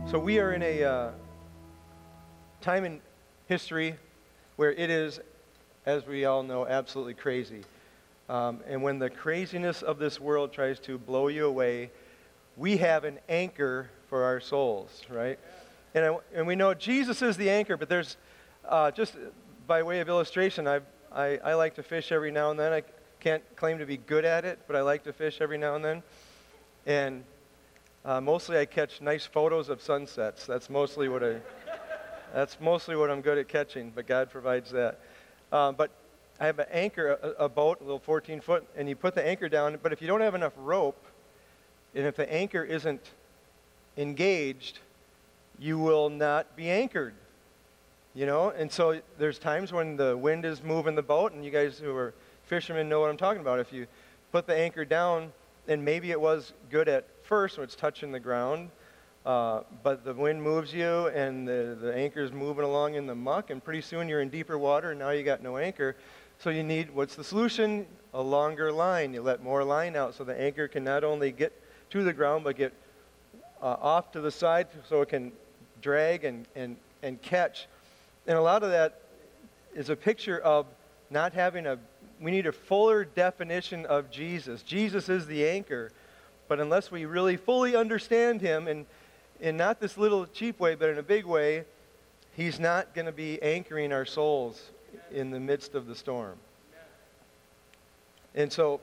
So we are in a time in history where it is, as we all know, absolutely crazy. And when the craziness of this world tries to blow you away, we have an anchor for our souls, right? And we know Jesus is the anchor, but there's, just by way of illustration, I like to fish every now and then. I can't claim to be good at it, but I like to fish every now and then. And mostly I catch nice photos of sunsets. That's mostly what I'm good at catching, but God provides that. But I have an anchor, a boat, a little 14-foot, and you put the anchor down, but if you don't have enough rope, and if the anchor isn't engaged, you will not be anchored, you know? And so there's times when the wind is moving the boat, and you guys who are fishermen know what I'm talking about. If you put the anchor down, and maybe it was good at first when it's touching the ground, but the wind moves you, and the anchor's moving along in the muck, and pretty soon you're in deeper water, and now you got no anchor. So you need, what's the solution? A longer line. You let more line out so the anchor can not only get to the ground, but get off to the side so it can drag and catch. And a lot of that is a picture of not having we need a fuller definition of Jesus. Jesus is the anchor, but unless we really fully understand him, and in not this little cheap way, but in a big way, he's not going to be anchoring our souls in the midst of the storm. And so,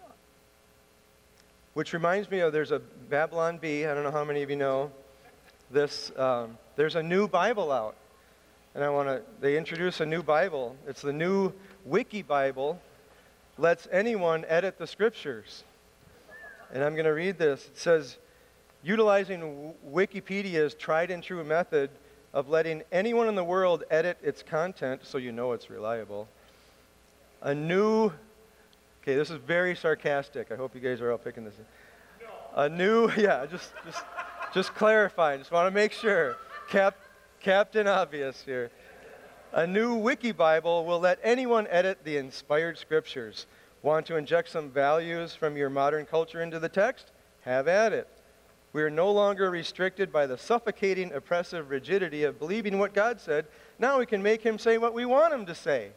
which reminds me of, there's a Babylon Bee. I don't know how many of you know this. There's a new Bible out, and they introduce a new Bible. It's the new Wiki Bible. Lets anyone edit the scriptures. And I'm going to read this. It says, utilizing Wikipedia's tried and true method of letting anyone in the world edit its content so you know it's reliable. Okay, this is very sarcastic. I hope you guys are all picking this up. Just clarifying. Just want to make sure. Captain Obvious here. A new Wiki Bible will let anyone edit the inspired scriptures. Want to inject some values from your modern culture into the text? Have at it. We are no longer restricted by the suffocating, oppressive rigidity of believing what God said. Now we can make him say what we want him to say.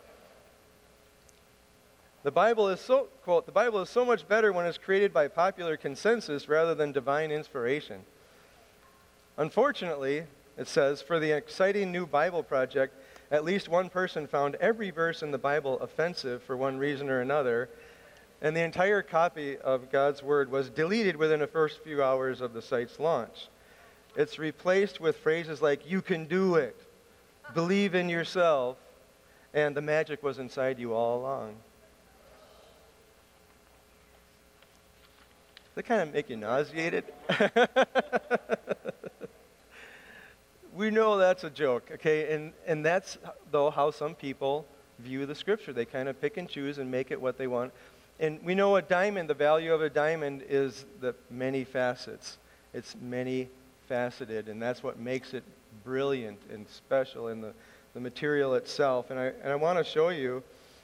The Bible is quote, the Bible is so much better when it's created by popular consensus rather than divine inspiration. Unfortunately, it says, for the exciting new Bible project, at least one person found every verse in the Bible offensive for one reason or another, and the entire copy of God's Word was deleted within the first few hours of the site's launch. It's replaced with phrases like, you can do it, believe in yourself, and the magic was inside you all along. Does that kind of make you nauseated? We know that's a joke, okay? And that's, though, how some people view the Scripture. They kind of pick and choose and make it what they want. And we know the value of a diamond is the many facets. It's many-faceted, and that's what makes it brilliant and special in the material itself. And I want to show you,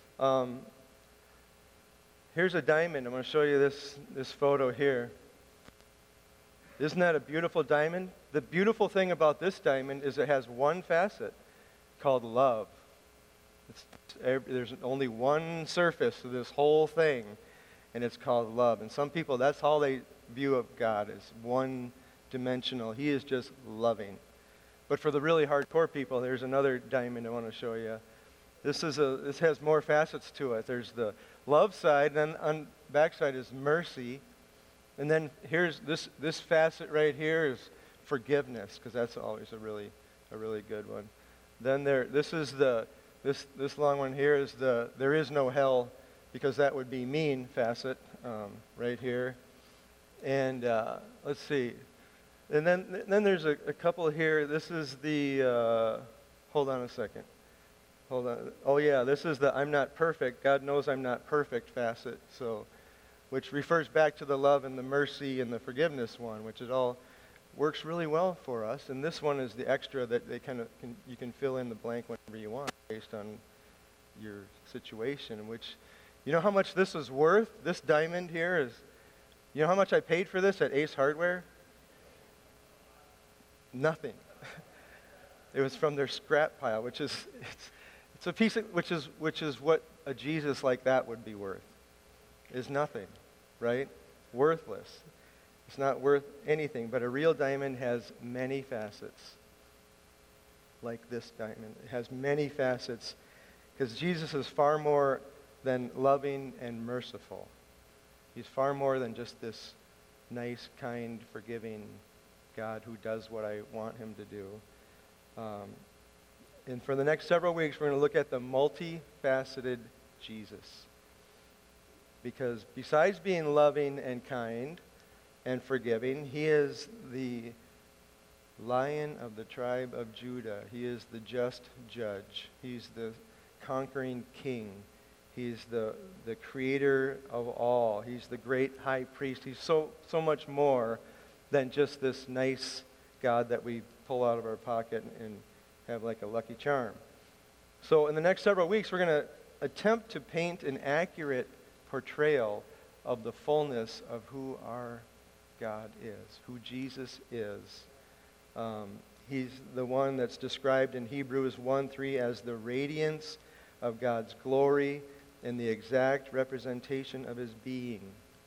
here's a diamond. I'm going to show you this photo here. Isn't that a beautiful diamond? The beautiful thing about this diamond is it has one facet called love. There's only one surface to this whole thing, and it's called love. And some people, that's all they view of God, is one-dimensional. He is just loving. But for the really hardcore people, there's another diamond I want to show you. This has more facets to it. There's the love side, and then on the back side is mercy. And then here's this facet right here is forgiveness, because that's always a really good one. Then this long one here is there is no hell, because that would be mean facet right here. And let's see. And then there's a couple here. This is the hold on a second. Hold on. Oh yeah, this is the I'm not perfect. God knows I'm not perfect facet. So, which refers back to the love and the mercy and the forgiveness one, which it all works really well for us. And this one is the extra that you can fill in the blank whenever you want based on your situation. Which, you know how much this is worth? This diamond here is, you know how much I paid for this at Ace Hardware? nothing. It was from their scrap pile, which is it's a piece of, which is what a Jesus like that would be worth. Is nothing, right? Worthless. It's not worth anything, but a real diamond has many facets. Like this diamond, it has many facets because Jesus is far more than loving and merciful. He's far more than just this nice, kind, forgiving God who does what I want him to do. And for the next several weeks, we're going to look at the multifaceted Jesus. Because besides being loving and kind and forgiving, he is the Lion of the tribe of Judah. He is the just judge. He's the conquering king. He's the creator of all. He's the great high priest. He's so much more than just this nice God that we pull out of our pocket and have like a lucky charm. So in the next several weeks, we're going to attempt to paint an accurate portrayal of the fullness of who our God is, who Jesus is. He's the one that's described in Hebrews 1:3 as the radiance of God's glory and the exact representation of his being.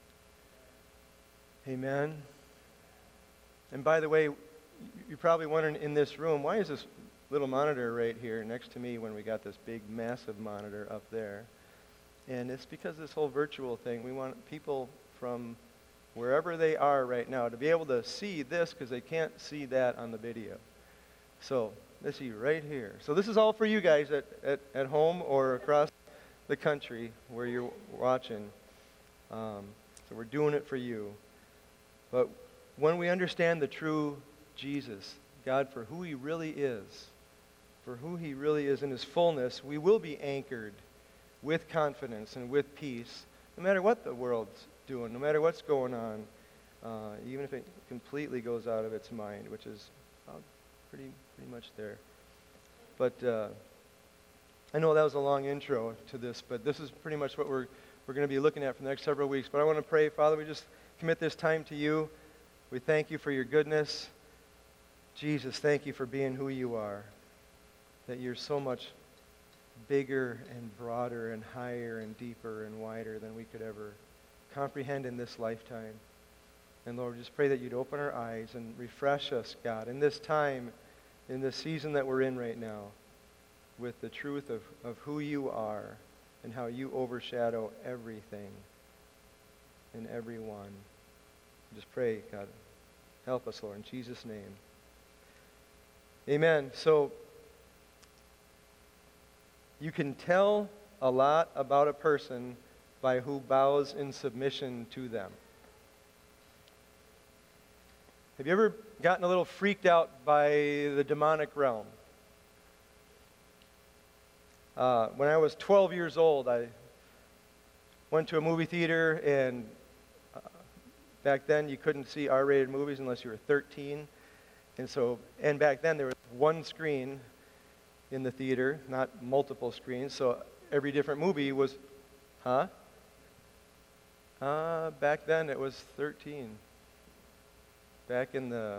Amen. And by the way, you're probably wondering in this room, why is this little monitor right here next to me when we got this big, massive monitor up there? And it's because this whole virtual thing, we want people from wherever they are right now to be able to see this because they can't see that on the video. So, let's see right here. So this is all for you guys at home or across the country where you're watching. So we're doing it for you. But when we understand the true Jesus, God for who he really is in his fullness, we will be anchored with confidence and with peace, no matter what the world's doing, no matter what's going on, even if it completely goes out of its mind, which is pretty much there. But I know that was a long intro to this, but this is pretty much what we're going to be looking at for the next several weeks. But I want to pray, Father, we just commit this time to you. We thank you for your goodness. Jesus, thank you for being who you are, that you're so much bigger and broader and higher and deeper and wider than we could ever comprehend in this lifetime. And Lord, just pray that you'd open our eyes and refresh us, God, in this time, in this season that we're in right now, with the truth of who you are and how you overshadow everything and everyone. Just pray, God, help us, Lord, in Jesus' name. Amen. So, you can tell a lot about a person by who bows in submission to them. Have you ever gotten a little freaked out by the demonic realm? When I was 12 years old, I went to a movie theater, and back then you couldn't see R-rated movies unless you were 13. And back then there was one screen in the theater, not multiple screens, so every different movie was, back then it was 13. Back in the...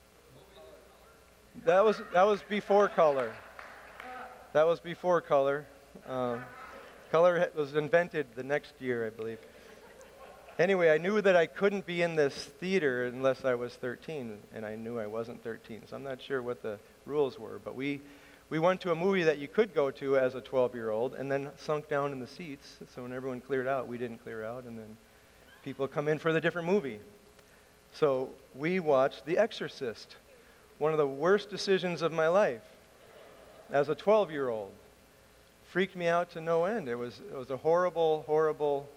That was before color. That was before color. Color was invented the next year, I believe. Anyway, I knew that I couldn't be in this theater unless I was 13, and I knew I wasn't 13, so I'm not sure what the rules were, but we went to a movie that you could go to as a 12-year-old and then sunk down in the seats, so when everyone cleared out, we didn't clear out, and then people come in for the different movie. So we watched The Exorcist, one of the worst decisions of my life as a 12-year-old. Freaked me out to no end. It was a horrible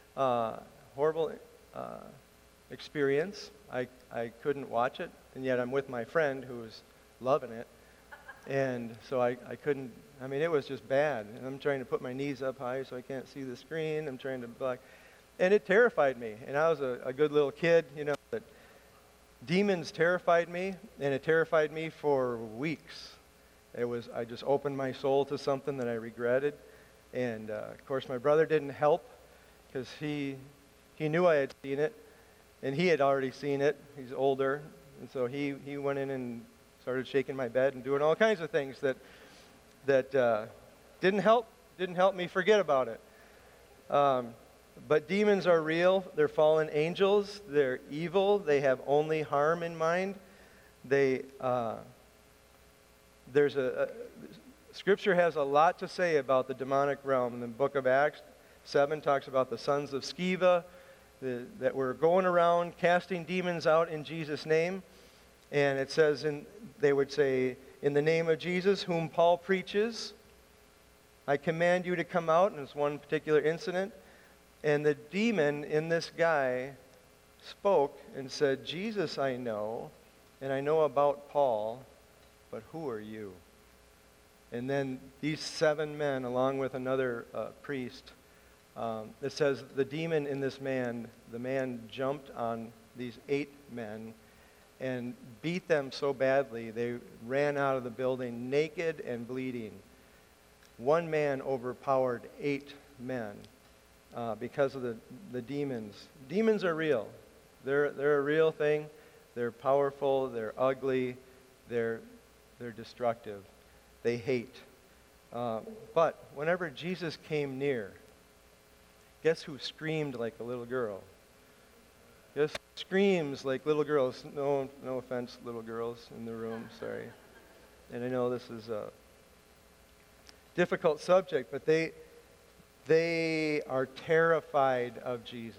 experience. I couldn't watch it, and yet I'm with my friend who was loving it. And so I couldn't, it was just bad. And I'm trying to put my knees up high so I can't see the screen. I'm trying to block. And it terrified me. And I was a good little kid, but demons terrified me, and it terrified me for weeks. I just opened my soul to something that I regretted. And, of course, my brother didn't help because he knew I had seen it, and he had already seen it. He's older. And so he went in and started shaking my bed and doing all kinds of things that didn't help me forget about it. But demons are real. They're fallen angels. They're evil. They have only harm in mind. Scripture has a lot to say about the demonic realm. In the book of Acts 7 talks about the sons of Sceva that were going around casting demons out in Jesus' name. And it says, they would say, in the name of Jesus, whom Paul preaches, I command you to come out. And it's one particular incident. And the demon in this guy spoke and said, Jesus I know, and I know about Paul, but who are you? And then these 7 men, along with another priest, it says the demon in this man, the man jumped on these 8 men and beat them so badly they ran out of the building naked and bleeding. One man overpowered 8 men because of the demons. Demons are real. They're a real thing. They're powerful. They're ugly. They're destructive. They hate. But whenever Jesus came near, guess who screamed like a little girl? Guess who screams like little girls? No offense, little girls in the room. Sorry. And I know this is a difficult subject, but they are terrified of Jesus.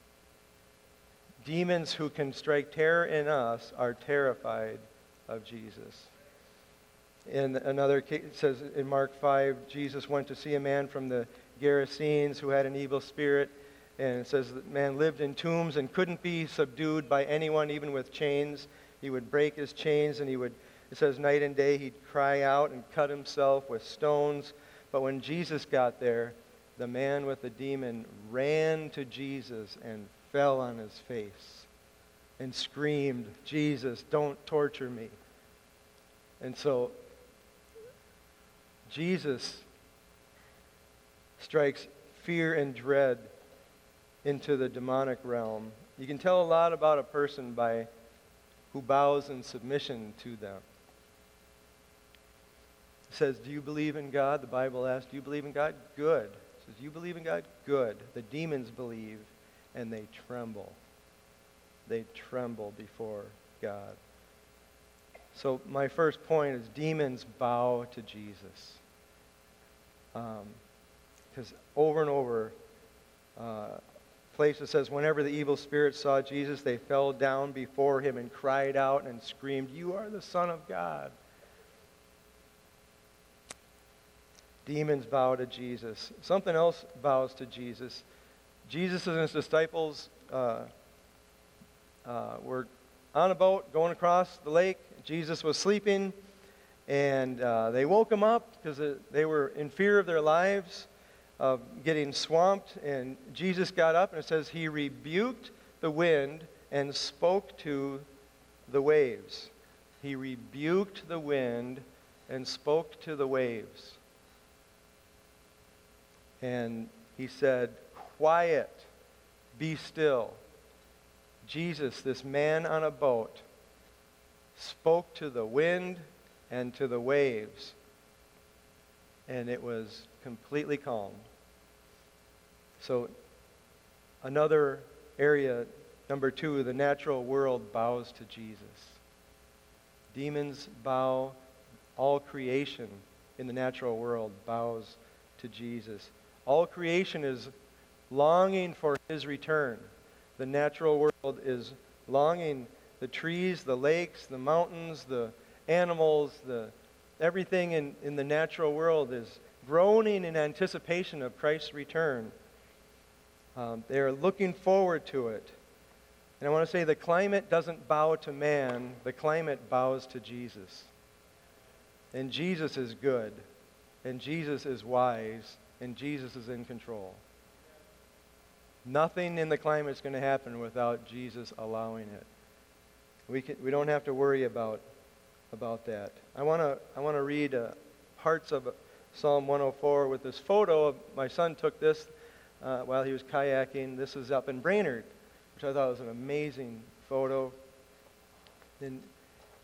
Demons who can strike terror in us are terrified of Jesus. In another case, it says in Mark 5, Jesus went to see a man from the Gerasenes who had an evil spirit. And it says the man lived in tombs and couldn't be subdued by anyone, even with chains. He would break his chains, and it says night and day he'd cry out and cut himself with stones. But when Jesus got there, the man with the demon ran to Jesus and fell on his face and screamed, Jesus, don't torture me. And so Jesus strikes fear and dread into the demonic realm. You can tell a lot about a person by who bows in submission to them. It says, do you believe in God? The Bible asks, do you believe in God? Good. It says, you believe in God? Good. The demons believe, and they tremble. They tremble before God. So my first point is demons bow to Jesus. Because over and over, place that says, whenever the evil spirits saw Jesus, they fell down before him and cried out and screamed, you are the Son of God. Demons bow to Jesus. Something else bows to Jesus. Jesus and his disciples were on a boat going across the lake. Jesus was sleeping, and they woke him up because they were in fear of their lives of getting swamped. And Jesus got up, and it says he rebuked the wind and spoke to the waves. He rebuked the wind and spoke to the waves. And he said, quiet, be still. Jesus, this man on a boat, spoke to the wind and to the waves, and it was completely calm. So another area, number 2, the natural world bows to Jesus. Demons bow. All creation in the natural world bows to Jesus. All creation is longing for his return. The natural world is longing. The trees, the lakes, the mountains, the animals, everything in the natural world is groaning in anticipation of Christ's return. They are looking forward to it. And I want to say the climate doesn't bow to man. The climate bows to Jesus. And Jesus is good. And Jesus is wise. And Jesus is in control. Nothing in the climate is going to happen without Jesus allowing it. We don't have to worry about that. I want to read parts of Psalm 104 with this photo. My son took this while he was kayaking. This is up in Brainerd, which I thought was an amazing photo. And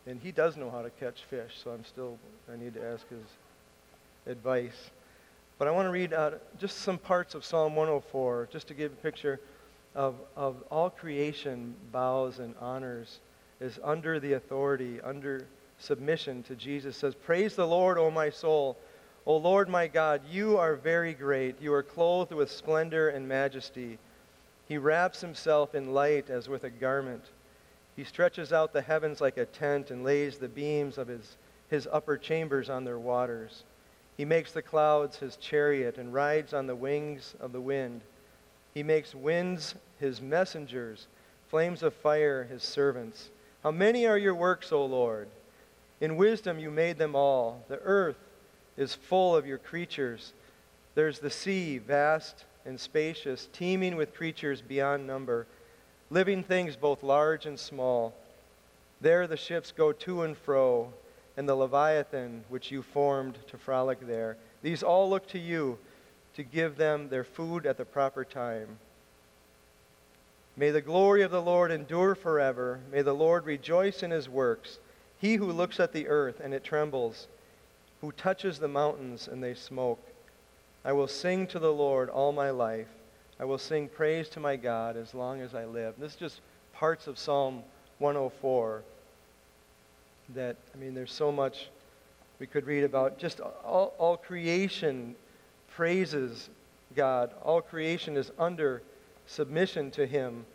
And he does know how to catch fish, so I need to ask his advice. But I want to read just some parts of Psalm 104, just to give a picture of all creation bows and honors, is under the authority, under submission to Jesus. It says, "Praise the Lord, O my soul. O Lord my God, you are very great. You are clothed with splendor and majesty. He wraps himself in light as with a garment. He stretches out the heavens like a tent and lays the beams of his upper chambers on their waters. He makes the clouds his chariot and rides on the wings of the wind. He makes winds his messengers, flames of fire his servants. How many are your works, O Lord? In wisdom you made them all. The earth is full of your creatures. There's the sea, vast and spacious, teeming with creatures beyond number, living things both large and small. There the ships go to and fro, and the Leviathan which you formed to frolic there. These all look to you to give them their food at the proper time. May the glory of the Lord endure forever. May the Lord rejoice in his works. He who looks at the earth and it trembles, who touches the mountains and they smoke. I will sing to the Lord all my life. I will sing praise to my God as long as I live." This is just parts of Psalm 104 that, there's so much we could read about. Just all creation praises God. All creation is under submission to him.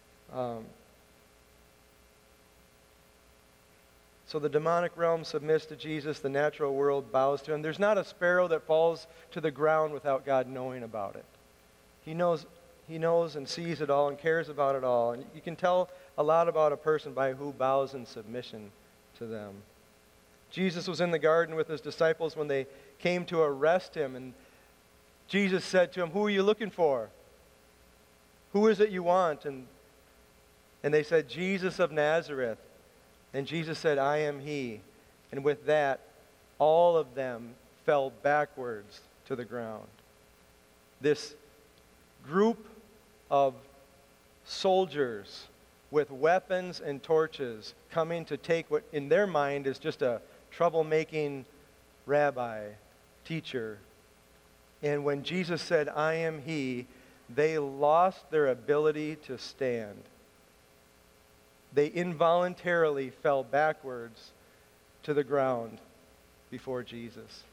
So the demonic realm submits to Jesus. The natural world bows to him. There's not a sparrow that falls to the ground without God knowing about it. He knows and sees it all and cares about it all. And you can tell a lot about a person by who bows in submission to them. Jesus was in the garden with his disciples when they came to arrest him. And Jesus said to him, "Who are you looking for? Who is it you want?" And they said, "Jesus of Nazareth." And Jesus said, "I am he." And with that, all of them fell backwards to the ground. This group of soldiers with weapons and torches coming to take what in their mind is just a troublemaking rabbi, teacher. And when Jesus said, "I am he," they lost their ability to stand. They involuntarily fell backwards to the ground before Jesus.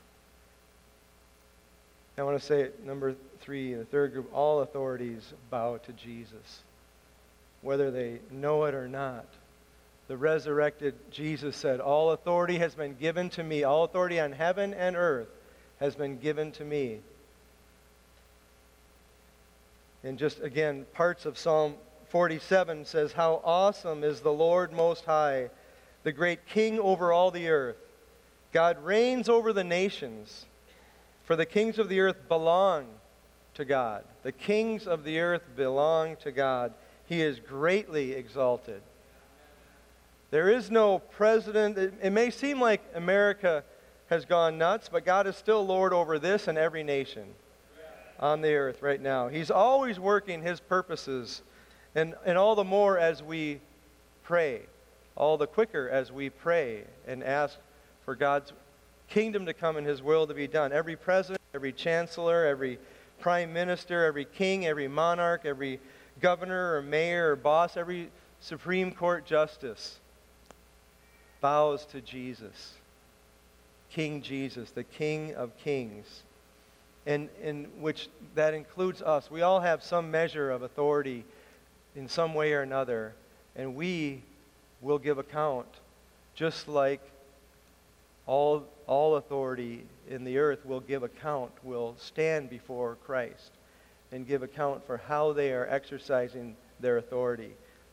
I want to say it, number 3, the third group, all authorities bow to Jesus, whether they know it or not. The resurrected Jesus said, "All authority has been given to me. All authority on heaven and earth has been given to me." And just again, parts of Psalm 47 says, "How awesome is the Lord Most High, the great King over all the earth. God reigns over the nations, for the kings of the earth belong to God." The kings of the earth belong to God. He is greatly exalted. There is no president. It may seem like America has gone nuts, but God is still Lord over this and every nation on the earth right now. He's always working his purposes. And all the more as we pray, all the quicker as we pray and ask for God's kingdom to come and his will to be done. Every president, every chancellor, every prime minister, every king, every monarch, every governor or mayor or boss, every Supreme Court justice bows to Jesus. King Jesus, the King of Kings. And in which that includes us. We all have some measure of authority in some way or another, and we will give account, just like all authority in the earth will give account, will stand before Christ and give account for how they are exercising their authority.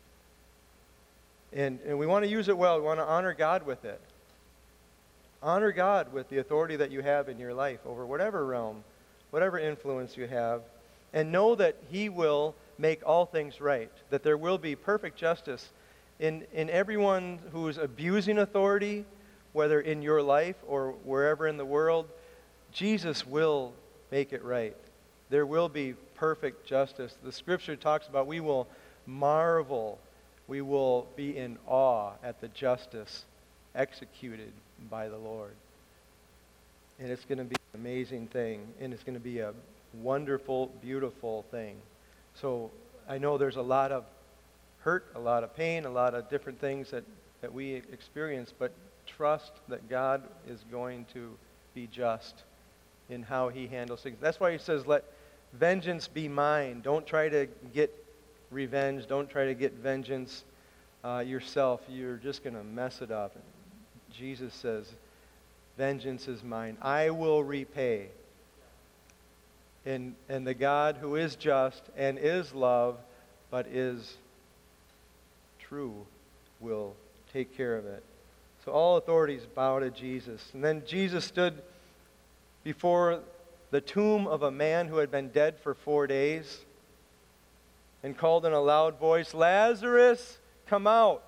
And we want to use it well. We want to honor God with it. Honor God with the authority that you have in your life over whatever realm, whatever influence you have, and know that he will make all things right, that there will be perfect justice in everyone who is abusing authority, whether in your life or wherever in the world. Jesus will make it right. There will be perfect justice. The scripture talks about we will marvel, we will be in awe at the justice executed by the Lord. And it's going to be an amazing thing, and it's going to be a wonderful, beautiful thing. So I know there's a lot of hurt, a lot of pain, a lot of different things that we experience, but trust that God is going to be just in how he handles things. That's why he says, let vengeance be mine. Don't try to get revenge. Don't try to get vengeance yourself. You're just going to mess it up. Jesus says, vengeance is mine. I will repay. And the God who is just and is love, but is true, will take care of it. So all authorities bow to Jesus. And then Jesus stood before the tomb of a man who had been dead for 4 days and called in a loud voice, Lazarus, come out.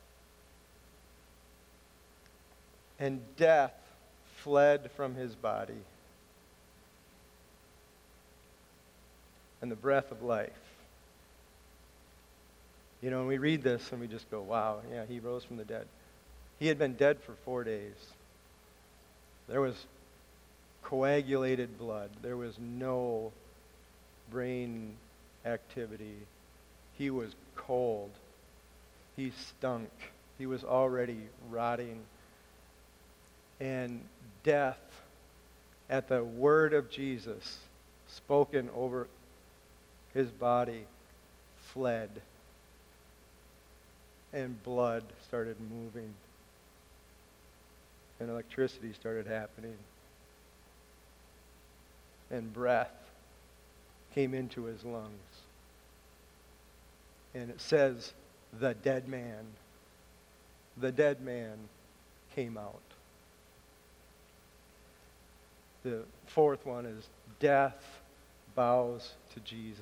And death fled from his body. And the breath of life. You know, and we read this and we just go, wow, yeah, he rose from the dead. He had been dead for 4 days. There was coagulated blood. There was no brain activity. He was cold. He stunk. He was already rotting. And death, at the word of Jesus spoken over his body, fled. And blood started moving. And electricity started happening. And breath came into his lungs. And it says, the dead man came out. The fourth one is death bows to Jesus.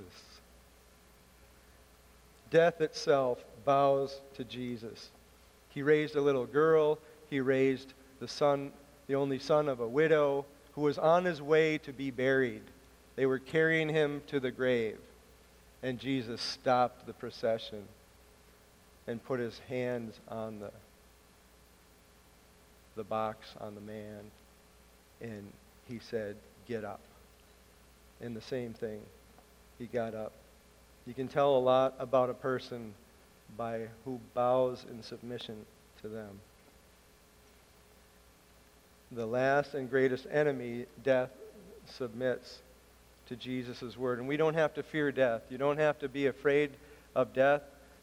Death itself bows to Jesus. He raised a little girl. He raised the only son of a widow who was on his way to be buried. They were carrying him to the grave. And Jesus stopped the procession and put his hands on the box on the man. And he said, get up. And the same thing, he got up. You can tell a lot about a person by who bows in submission to them. The last and greatest enemy, death, submits to Jesus' word. And we don't have to fear death. You don't have to be afraid of death.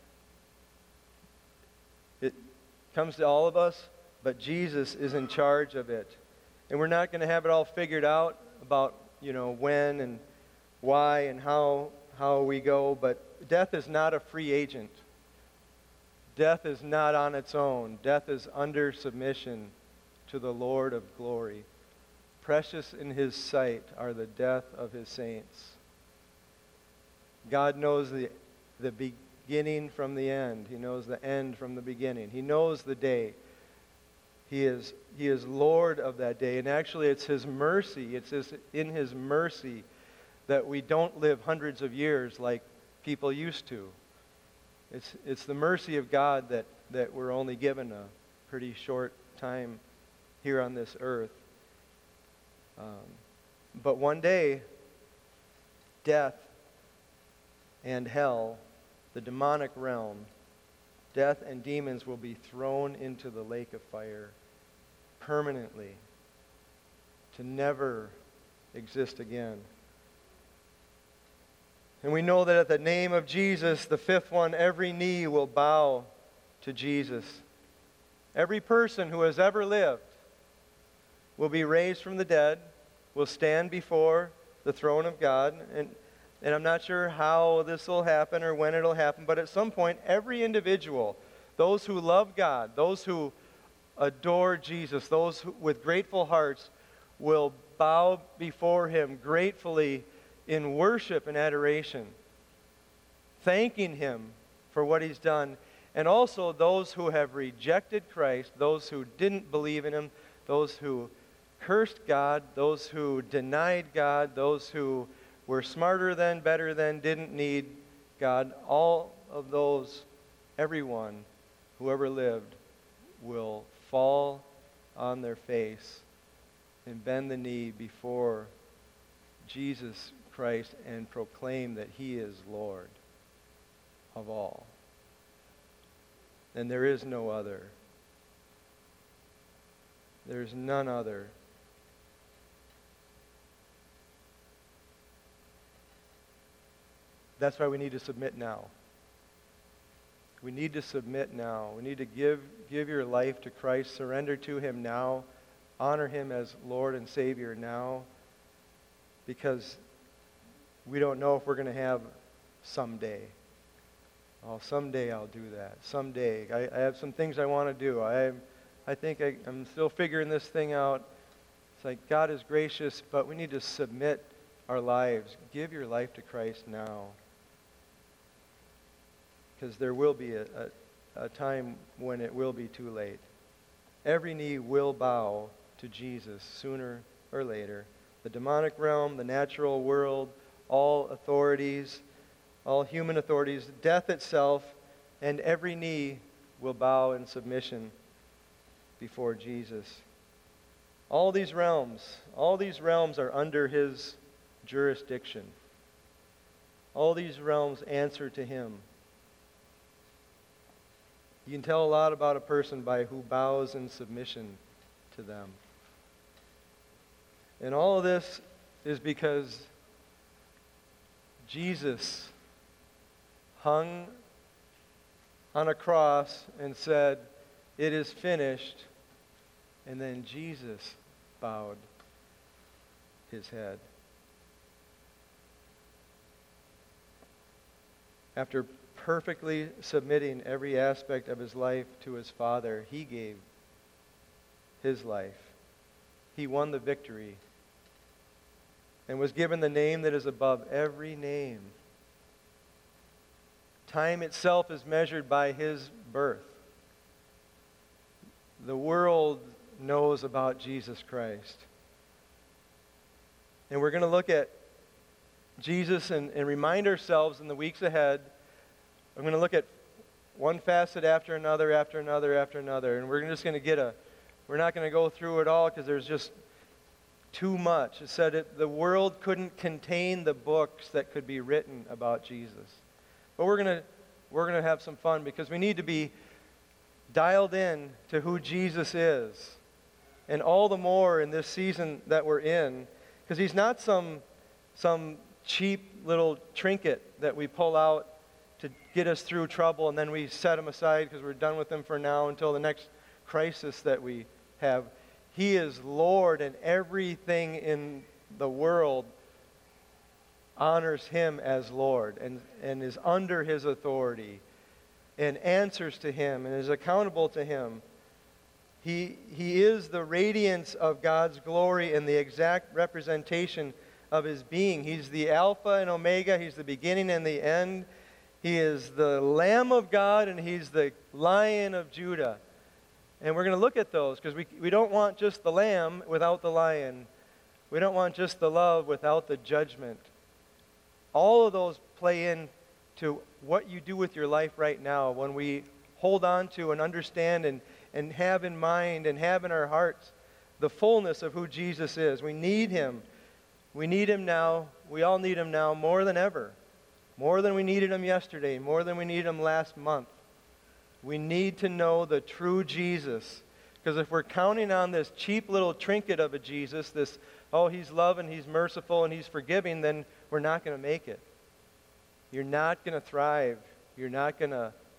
It comes to all of us, but Jesus is in charge of it. And we're not going to have it all figured out about, when and why and how we go, but death is not a free agent. Death is not on its own. Death is under submission to the Lord of glory. Precious in his sight are the death of his saints. God knows the beginning from the end. He knows the end from the beginning. He knows the day. He is Lord of that day. And actually it's his mercy. It's in his mercy that we don't live hundreds of years like people used to. It's the mercy of God that we're only given a pretty short time here on this earth. But one day, death and hell, the demonic realm, death and demons will be thrown into the lake of fire permanently to never exist again. And we know that at the name of Jesus, the fifth one, every knee will bow to Jesus. Every person who has ever lived will be raised from the dead, will stand before the throne of God. And I'm not sure how this will happen or when it'll happen, but at some point, every individual, those who love God, those who adore Jesus, those who, with grateful hearts, will bow before him gratefully in worship and adoration, thanking him for what he's done. And also those who have rejected Christ, those who didn't believe in him, those who cursed God, those who denied God, those who were smarter than, better than, didn't need God, all of those, everyone who ever lived will fall on their face and bend the knee before Jesus Christ and proclaim that he is Lord of all. And there is no other. There's none other. That's why we need to submit now. We need to submit now. We need to give your life to Christ, surrender to him now, honor him as Lord and Savior now, because we don't know if we're going to have someday. Oh, someday I'll do that. Someday. I have some things I want to do. I think I'm still figuring this thing out. It's like God is gracious, but we need to submit our lives. Give your life to Christ now. Because there will be a time when it will be too late. Every knee will bow to Jesus sooner or later. The demonic realm, the natural world, all authorities, all human authorities, death itself, and every knee will bow in submission before Jesus. All these realms are under his jurisdiction. All these realms answer to him. You can tell a lot about a person by who bows in submission to them. And all of this is because Jesus hung on a cross and said, "It is finished," and then Jesus bowed his head. After perfectly submitting every aspect of his life to his Father, he gave his life. He won the victory and was given the name that is above every name. Time itself is measured by his birth. The world knows about Jesus Christ. And we're going to look at Jesus and remind ourselves in the weeks ahead. I'm going to look at one facet after another, after another, after another. And we're just going to we're not going to go through it all because there's just too much. It said the world couldn't contain the books that could be written about Jesus. But we're going to have some fun because we need to be dialed in to who Jesus is. And all the more in this season that we're in, because he's not some cheap little trinket that we pull out to get us through trouble, and then we set him aside because we're done with him for now until the next crisis that we have. He is Lord, and everything in the world honors him as Lord and is under his authority and answers to him and is accountable to him. He is the radiance of God's glory and the exact representation of his being. He's the Alpha and Omega. He's the beginning and the end. He is the Lamb of God, and he's the Lion of Judah. And we're going to look at those because we don't want just the lamb without the lion. We don't want just the love without the judgment. All of those play into what you do with your life right now when we hold on to and understand and have in mind and have in our hearts the fullness of who Jesus is. We need him. We need him now. We all need him now more than ever. More than we needed him yesterday, more than we needed him last month. We need to know the true Jesus. Because if we're counting on this cheap little trinket of a Jesus, he's loving, he's merciful, and he's forgiving, then we're not going to make it. You're not going to thrive. You're not going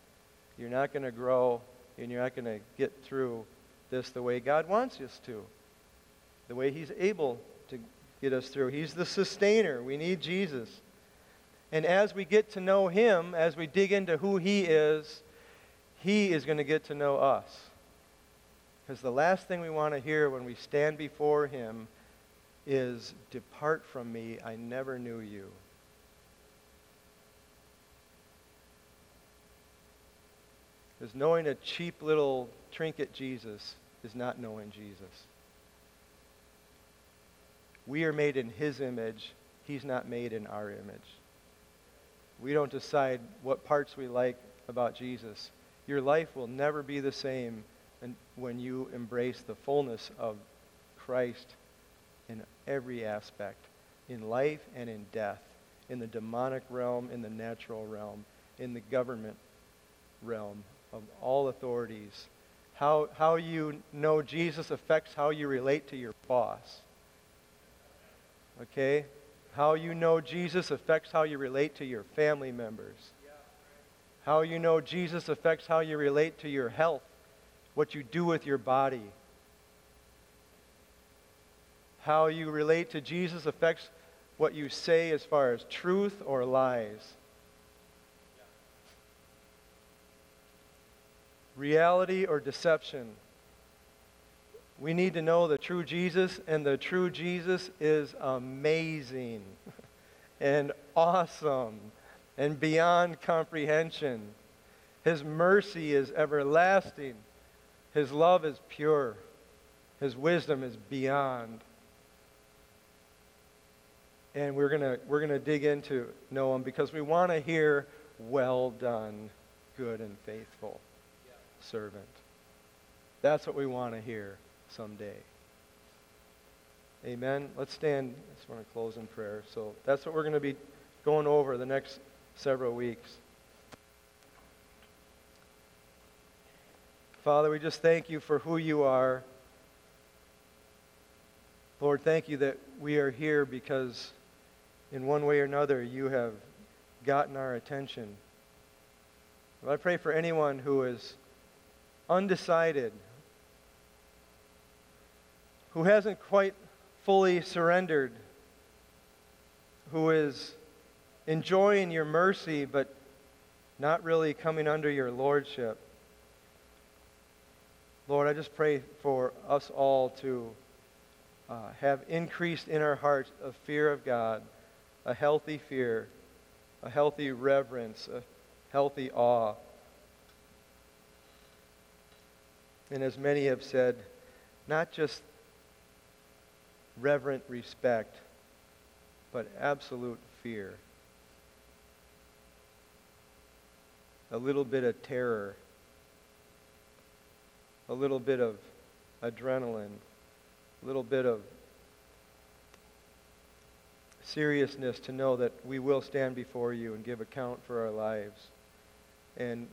to grow, and you're not going to get through this the way God wants us to. The way he's able to get us through. He's the sustainer. We need Jesus. And as we get to know him, as we dig into who he is going to get to know us. Because the last thing we want to hear when we stand before him is, "Depart from me, I never knew you." Because knowing a cheap little trinket Jesus is not knowing Jesus. We are made in his image. He's not made in our image. We don't decide what parts we like about Jesus. Your life will never be the same and when you embrace the fullness of Christ in every aspect, in life and in death, in the demonic realm, in the natural realm, in the government realm of all authorities. How you know Jesus affects how you relate to your boss. Okay? How you know Jesus affects how you relate to your family members. How you know Jesus affects how you relate to your health, what you do with your body. How you relate to Jesus affects what you say as far as truth or lies. Reality or deception. We need to know the true Jesus, and the true Jesus is amazing and awesome and beyond comprehension. His mercy is everlasting. His love is pure. His wisdom is beyond. And we're gonna dig into know him because we want to hear, "Well done, good and faithful servant." That's what we want to hear someday. Amen. Let's stand. I just want to close in prayer. So that's what we're going to be going over the next several weeks. Father, we just thank you for who you are. Lord, thank you that we are here because in one way or another you have gotten our attention. I pray for anyone who is undecided, who hasn't quite fully surrendered, who is enjoying your mercy but not really coming under your lordship. Lord, I just pray for us all to have increased in our hearts a fear of God, a healthy fear, a healthy reverence, a healthy awe. And as many have said, not just reverent respect, but absolute fear. A little bit of terror, a little bit of adrenaline, a little bit of seriousness to know that we will stand before you and give account for our lives. And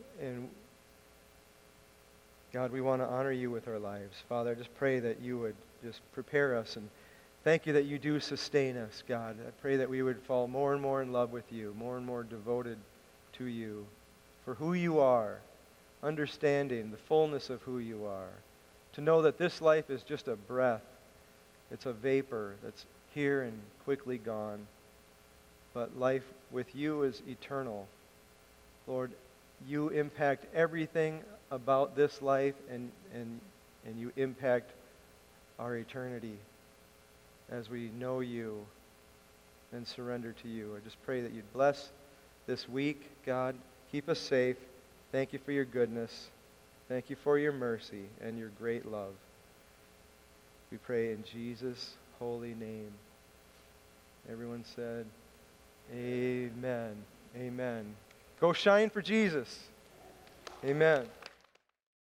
God, we want to honor you with our lives. Father, I just pray that you would just prepare us, and thank you that you do sustain us, God. I pray that we would fall more and more in love with you, more and more devoted to you for who you are, understanding the fullness of who you are, to know that this life is just a breath. It's a vapor that's here and quickly gone. But life with you is eternal. Lord, you impact everything about this life, and you impact our eternity as we know you and surrender to you. I just pray that you'd bless this week, God. Keep us safe. Thank you for your goodness. Thank you for your mercy and your great love. We pray in Jesus' holy name. Everyone said, amen. Amen. Go shine for Jesus. Amen.